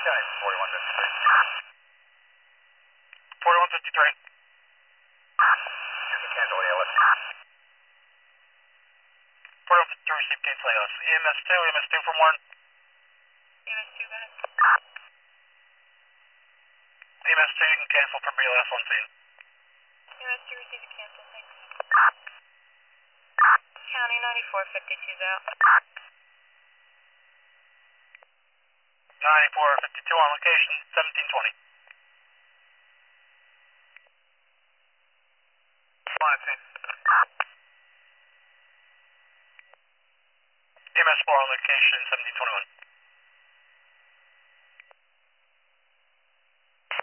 4153. Cancel ALS. 4153 received cancel ALS. EMS 2 for Warren. EMS 2, go ahead. EMS 2, you can cancel for BLS on scene. EMS 2 received a cancel, thanks. County 9452's out. 9452 on location, 1720. On scene. EMS 4 on location, 1721.